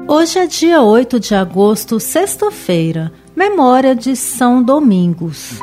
Hoje é dia 8 de agosto, sexta-feira, memória de São Domingos.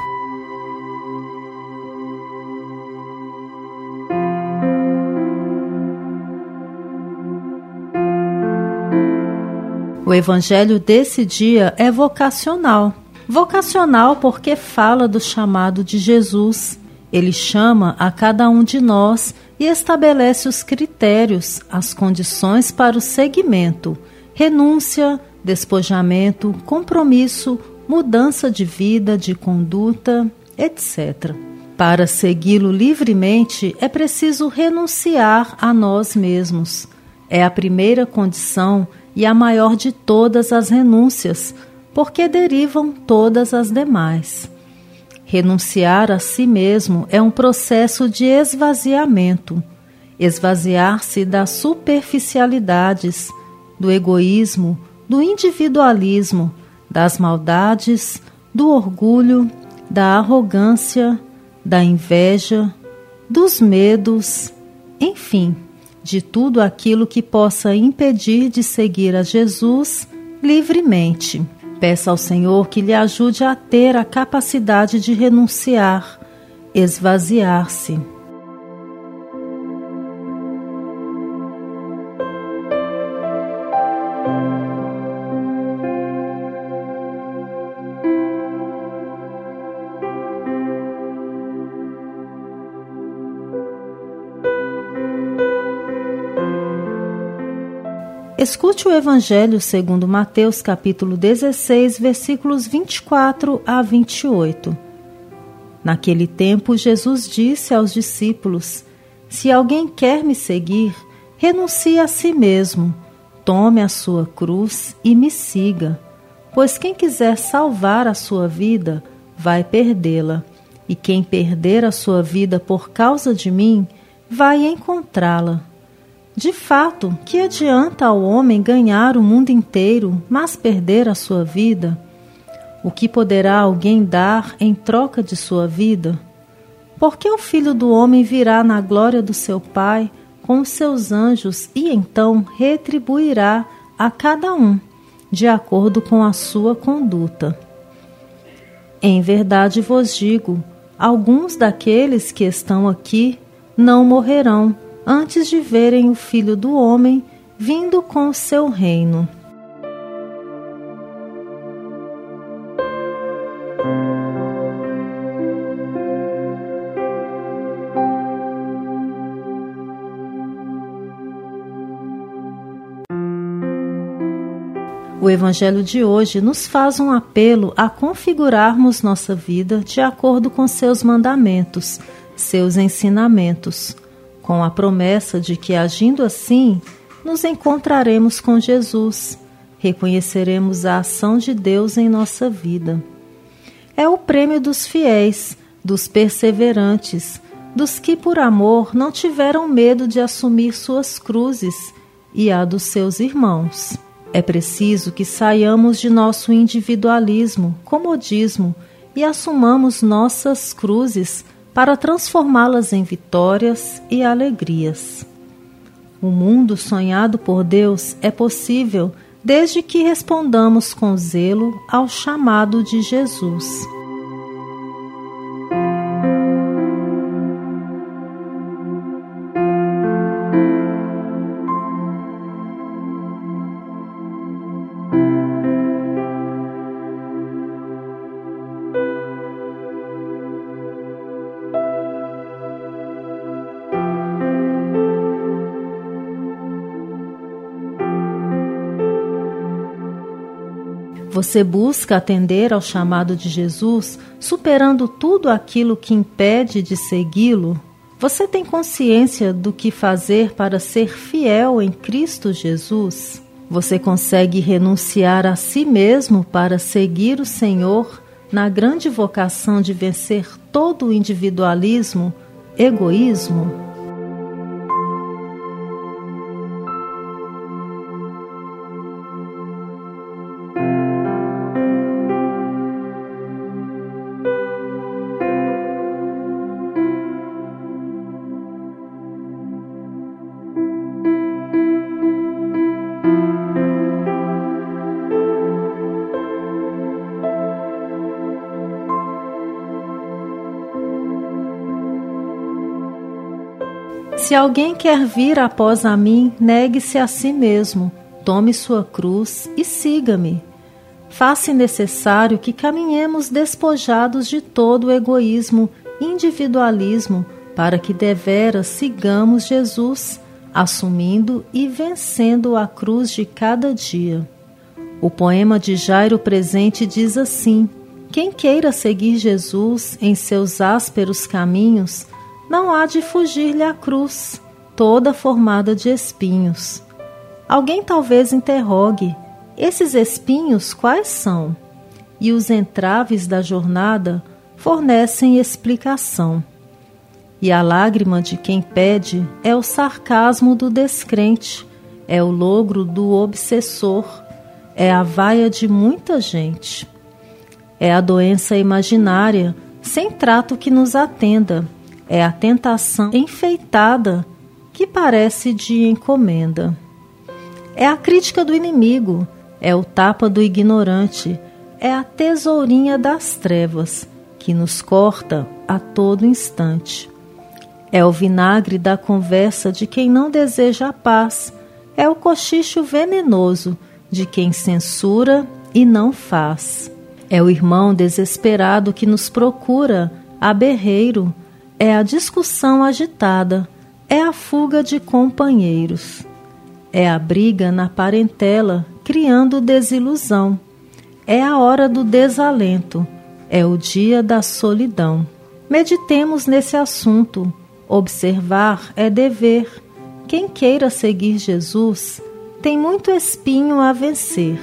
O evangelho desse dia é vocacional. Vocacional porque fala do chamado de Jesus. Ele chama a cada um de nós e estabelece os critérios, as condições para o seguimento: renúncia, despojamento, compromisso, mudança de vida, de conduta, etc. Para segui-lo livremente, é preciso renunciar a nós mesmos. É a primeira condição e a maior de todas as renúncias, porque derivam todas as demais. Renunciar a si mesmo é um processo de esvaziamento. Esvaziar-se das superficialidades, do egoísmo, do individualismo, das maldades, do orgulho, da arrogância, da inveja, dos medos, enfim, de tudo aquilo que possa impedir de seguir a Jesus livremente. Peça ao Senhor que lhe ajude a ter a capacidade de renunciar, esvaziar-se. Escute o Evangelho segundo Mateus, capítulo 16, versículos 24 a 28. Naquele tempo, Jesus disse aos discípulos: Se alguém quer me seguir, renuncie a si mesmo, tome a sua cruz e me siga. Pois quem quiser salvar a sua vida, vai perdê-la. E quem perder a sua vida por causa de mim, vai encontrá-la. De fato, que adianta ao homem ganhar o mundo inteiro, mas perder a sua vida? O que poderá alguém dar em troca de sua vida? Porque o Filho do Homem virá na glória do seu Pai com os seus anjos e então retribuirá a cada um, de acordo com a sua conduta. Em verdade vos digo, alguns daqueles que estão aqui não morrerão antes de verem o Filho do Homem vindo com o seu reino. O Evangelho de hoje nos faz um apelo a configurarmos nossa vida de acordo com seus mandamentos, seus ensinamentos, com a promessa de que, agindo assim, nos encontraremos com Jesus, reconheceremos a ação de Deus em nossa vida. É o prêmio dos fiéis, dos perseverantes, dos que por amor não tiveram medo de assumir suas cruzes e a dos seus irmãos. É preciso que saiamos de nosso individualismo, comodismo e assumamos nossas cruzes para transformá-las em vitórias e alegrias. O mundo sonhado por Deus é possível desde que respondamos com zelo ao chamado de Jesus. Você busca atender ao chamado de Jesus, superando tudo aquilo que impede de segui-lo? Você tem consciência do que fazer para ser fiel em Cristo Jesus? Você consegue renunciar a si mesmo para seguir o Senhor na grande vocação de vencer todo o individualismo, egoísmo? Se alguém quer vir após a mim, negue-se a si mesmo, tome sua cruz e siga-me. Faz-se necessário que caminhemos despojados de todo o egoísmo e individualismo, para que deveras sigamos Jesus, assumindo e vencendo a cruz de cada dia. O poema de Jairo Presente diz assim: quem queira seguir Jesus em seus ásperos caminhos, não há de fugir-lhe a cruz, toda formada de espinhos. Alguém talvez interrogue: esses espinhos quais são? E os entraves da jornada fornecem explicação. E a lágrima de quem pede é o sarcasmo do descrente, é o logro do obsessor, é a vaia de muita gente. É a doença imaginária, sem trato que nos atenda, é a tentação enfeitada, que parece de encomenda. É a crítica do inimigo, é o tapa do ignorante, é a tesourinha das trevas, que nos corta a todo instante. É o vinagre da conversa de quem não deseja a paz, é o cochicho venenoso de quem censura e não faz. É o irmão desesperado que nos procura a berreiro, é a discussão agitada, é a fuga de companheiros. É a briga na parentela, criando desilusão. É a hora do desalento, é o dia da solidão. Meditemos nesse assunto. Observar é dever. Quem queira seguir Jesus tem muito espinho a vencer.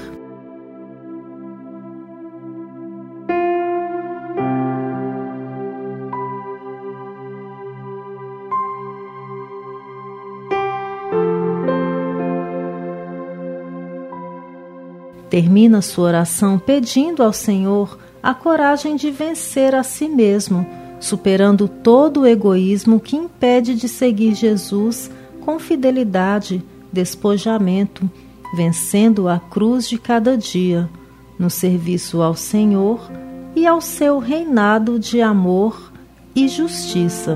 Termina sua oração pedindo ao Senhor a coragem de vencer a si mesmo, superando todo o egoísmo que impede de seguir Jesus com fidelidade, despojamento, vencendo a cruz de cada dia, no serviço ao Senhor e ao seu reinado de amor e justiça.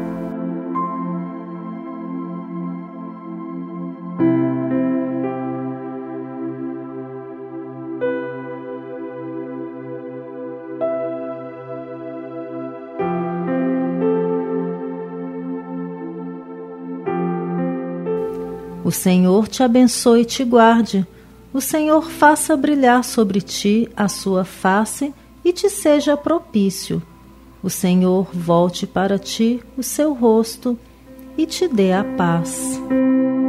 O Senhor te abençoe e te guarde. O Senhor faça brilhar sobre ti a sua face e te seja propício. O Senhor volte para ti o seu rosto e te dê a paz.